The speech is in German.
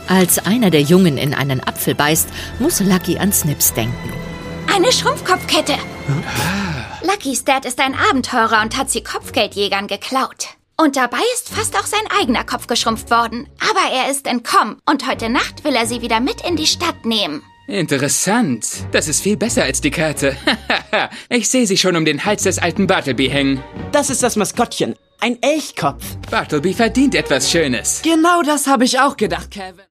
Als einer der Jungen in einen Apfel beißt, muss Lucky an Snips denken. Eine Schrumpfkopfkette. Luckys Dad ist ein Abenteurer und hat sie Kopfgeldjägern geklaut. Und dabei ist fast auch sein eigener Kopf geschrumpft worden. Aber er ist entkommen und heute Nacht will er sie wieder mit in die Stadt nehmen. Interessant. Das ist viel besser als die Karte. Ich sehe sie schon um den Hals des alten Bartleby hängen. Das ist das Maskottchen. Ein Elchkopf. Bartleby verdient etwas Schönes. Genau das habe ich auch gedacht, Kevin.